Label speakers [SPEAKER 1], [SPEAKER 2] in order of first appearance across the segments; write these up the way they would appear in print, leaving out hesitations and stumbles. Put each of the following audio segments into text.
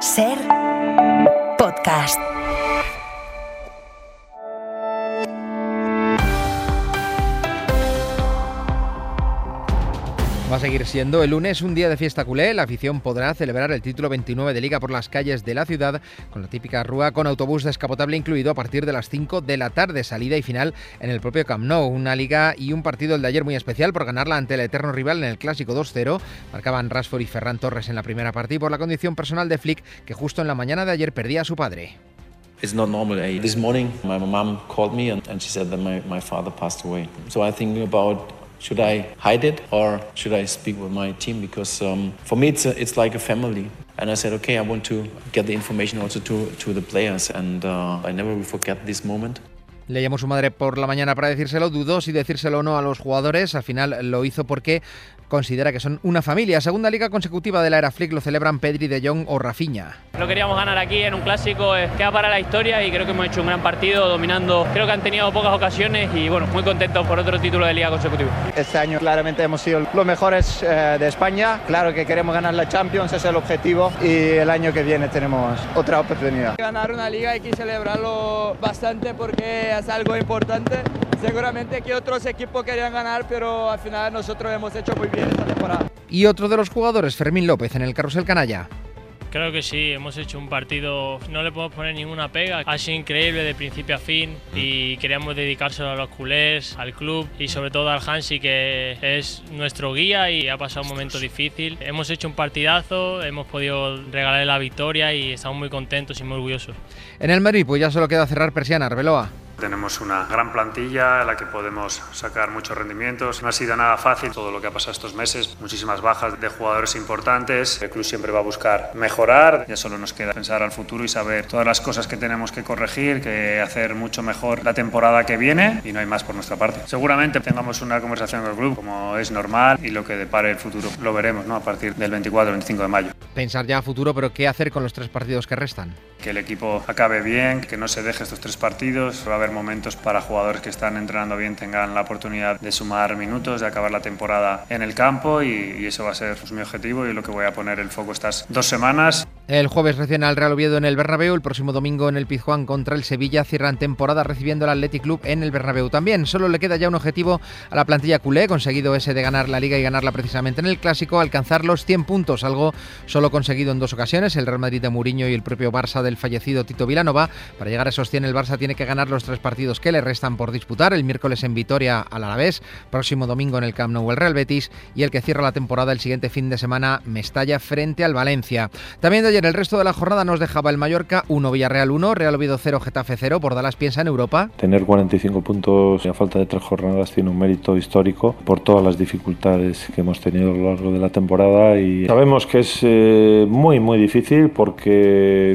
[SPEAKER 1] Ser podcast.
[SPEAKER 2] Va a seguir siendo el lunes un día de fiesta culé. La afición podrá celebrar el título 29 de Liga por las calles de la ciudad con la típica rúa con autobús descapotable incluido a partir de las 5 de la tarde, salida y final en el propio Camp Nou. Una Liga y un partido el de ayer muy especial por ganarla ante el eterno rival en el Clásico 2-0. Marcaban Rashford y Ferran Torres en la primera parte y por la condición personal de Flick, que justo en la mañana de ayer perdía a su padre.
[SPEAKER 3] It's not normal. This morning my mom called me and she said that my father passed away. So I'm thinking about should I hide it or should I speak with my team? Because for me it's like a family. And I said, okay, I want to get the information also to the players. And I never will forget this moment.
[SPEAKER 2] Le llamó su madre por la mañana para decírselo, dudó si decírselo o no a los jugadores. Al final lo hizo porque considera que son una familia. Segunda liga consecutiva de la era Flick lo celebran Pedri, De Jong o Rafinha.
[SPEAKER 4] Lo queríamos ganar aquí en un clásico, queda para la historia y creo que hemos hecho un gran partido dominando. Creo que han tenido pocas ocasiones y bueno, muy contentos por otro título de liga consecutivo.
[SPEAKER 5] Este año claramente hemos sido los mejores de España. Claro que queremos ganar la Champions, ese es el objetivo y el año que viene tenemos otra oportunidad.
[SPEAKER 6] Ganar una liga hay que celebrarlo bastante porque es algo importante. Seguramente que otros equipos querían ganar, pero al final nosotros hemos hecho muy bien esta temporada.
[SPEAKER 2] Y otro de los jugadores, Fermín López, en el carrusel canalla.
[SPEAKER 7] Creo que sí, hemos hecho un partido, no le podemos poner ninguna pega, ha sido increíble de principio a fin y queríamos dedicárselo a los culés, al club y sobre todo al Hansi, que es nuestro guía y ha pasado un momento difícil. Hemos hecho un partidazo, hemos podido regalarle la victoria y estamos muy contentos y muy orgullosos.
[SPEAKER 2] En el Madrid pues ya solo queda cerrar persiana, Arbeloa.
[SPEAKER 8] Tenemos una gran plantilla en la que podemos sacar muchos rendimientos. No ha sido nada fácil todo lo que ha pasado estos meses. Muchísimas bajas de jugadores importantes. El club siempre va a buscar mejorar. Ya solo nos queda pensar al futuro y saber todas las cosas que tenemos que corregir, que hacer mucho mejor la temporada que viene y no hay más por nuestra parte. Seguramente tengamos una conversación con el club como es normal y lo que depare el futuro lo veremos, ¿no? A partir del 24-25 de mayo.
[SPEAKER 2] Pensar ya a futuro, pero ¿qué hacer con los 3 partidos que restan?
[SPEAKER 8] Que el equipo acabe bien, que no se deje estos 3 partidos. Va a haber momentos para jugadores que están entrenando bien tengan la oportunidad de sumar minutos, de acabar la temporada en el campo y eso va a ser mi objetivo y lo que voy a poner el foco estas 2 semanas.
[SPEAKER 2] El jueves recién al Real Oviedo en el Bernabéu, el próximo domingo en el Pizjuán contra el Sevilla, cierran temporada recibiendo al Athletic Club en el Bernabéu. También solo le queda ya un objetivo a la plantilla culé, conseguido ese de ganar la Liga y ganarla precisamente en el Clásico, alcanzar los 100 puntos, algo solo conseguido en 2 ocasiones, el Real Madrid de Mourinho y el propio Barça del fallecido Tito Vilanova. Para llegar a esos 100 el Barça tiene que ganar los 3 partidos que le restan por disputar, el miércoles en Vitoria al Alavés, próximo domingo en el Camp Nou el Real Betis y el que cierra la temporada el siguiente fin de semana Mestalla frente al Valencia. También de ayer el resto de la jornada nos dejaba el Mallorca 1, Villarreal 1, Real Oviedo 0, Getafe 0, Bordalás piensa en Europa.
[SPEAKER 9] Tener 45 puntos a falta de 3 jornadas tiene un mérito histórico por todas las dificultades que hemos tenido a lo largo de la temporada y sabemos que es muy difícil porque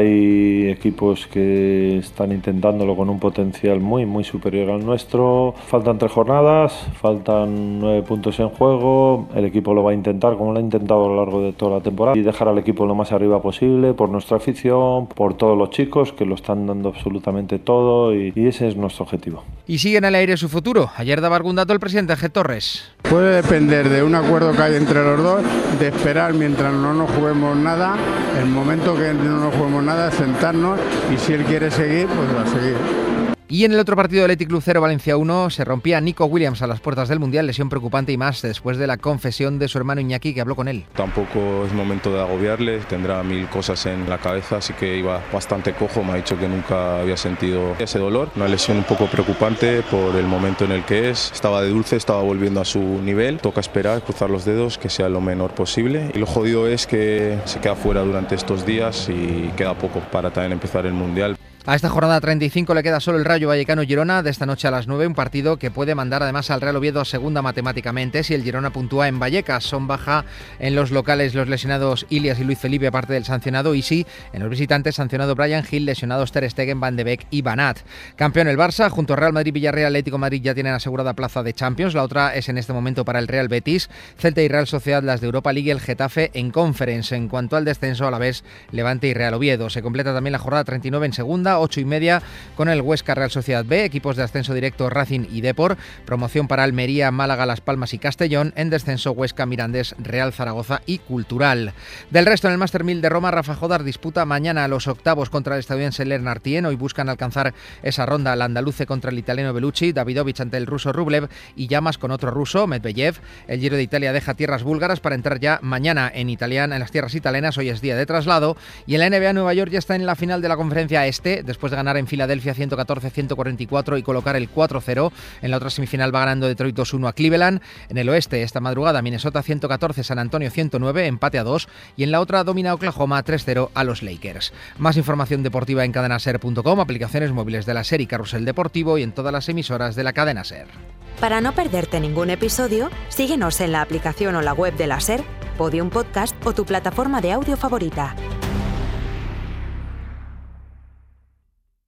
[SPEAKER 9] hay equipos que están intentándolo con un potencial muy superior al nuestro. Faltan 3 jornadas, faltan 9 puntos en juego, el equipo lo va a intentar como lo ha intentado a lo largo de toda la temporada y dejar al equipo lo más arriba posible por nuestra afición, por todos los chicos que lo están dando absolutamente todo y ese es nuestro objetivo.
[SPEAKER 2] Y sigue en el aire su futuro. Ayer daba algún dato el presidente G. Torres.
[SPEAKER 10] Puede depender de un acuerdo que hay entre los dos, de esperar mientras no nos juguemos nada, el momento que no nos juguemos nada, sentarnos y si él quiere seguir, pues va a seguir.
[SPEAKER 2] Y en el otro partido del Athletic Club 0, Valencia 1, se rompía Nico Williams a las puertas del Mundial, lesión preocupante y más después de la confesión de su hermano Iñaki que habló con él.
[SPEAKER 11] Tampoco es momento de agobiarle, tendrá 1000 cosas en la cabeza, así que iba bastante cojo, me ha dicho que nunca había sentido ese dolor. Una lesión un poco preocupante por el momento en el que es, estaba de dulce, estaba volviendo a su nivel, toca esperar, cruzar los dedos, que sea lo menor posible. Y lo jodido es que se queda fuera durante estos días y queda poco para también empezar el Mundial.
[SPEAKER 2] A esta jornada 35 le queda solo el Rayo Vallecano-Girona de esta noche a las 9, un partido que puede mandar además al Real Oviedo a segunda matemáticamente si el Girona puntúa en Vallecas. Son baja en los locales los lesionados Ilias y Luis Felipe aparte del sancionado Isi, en los visitantes sancionado Brian Hill, lesionados Ter Stegen, Van de Beek y Banat. Campeón el Barça, junto a Real Madrid, Villarreal, Atlético Madrid ya tienen asegurada plaza de Champions, la otra es en este momento para el Real Betis, Celta y Real Sociedad las de Europa League y el Getafe en Conference. En cuanto al descenso, a la vez Levante y Real Oviedo. Se completa también la jornada 39 en segunda, jornada, 8:30 con el Huesca Real Sociedad B, equipos de ascenso directo Racing y Depor, promoción para Almería, Málaga, Las Palmas y Castellón, en descenso Huesca, Mirandés, Real Zaragoza y Cultural. Del resto, en el Master 1000 de Roma, Rafa Jodar disputa mañana los octavos contra el estadounidense Lennart Tien. Hoy buscan alcanzar esa ronda el andaluce contra el italiano Bellucci, Davidovich ante el ruso Rublev y Llamas con otro ruso, Medvedev. El Giro de Italia deja tierras búlgaras para entrar ya mañana en las tierras italianas. Hoy es día de traslado. Y en la NBA, Nueva York ya está en la final de la conferencia este, después de ganar en Filadelfia 114-144 y colocar el 4-0. En la otra semifinal va ganando Detroit 2-1 a Cleveland. En el oeste, esta madrugada, Minnesota 114, San Antonio 109, empate a 2. Y en la otra domina Oklahoma 3-0 a los Lakers. Más información deportiva en cadenaser.com, aplicaciones móviles de la SER y Carrusel Deportivo y en todas las emisoras de la cadena SER.
[SPEAKER 1] Para no perderte ningún episodio, síguenos en la aplicación o la web de la SER, Podium Podcast o tu plataforma de audio favorita.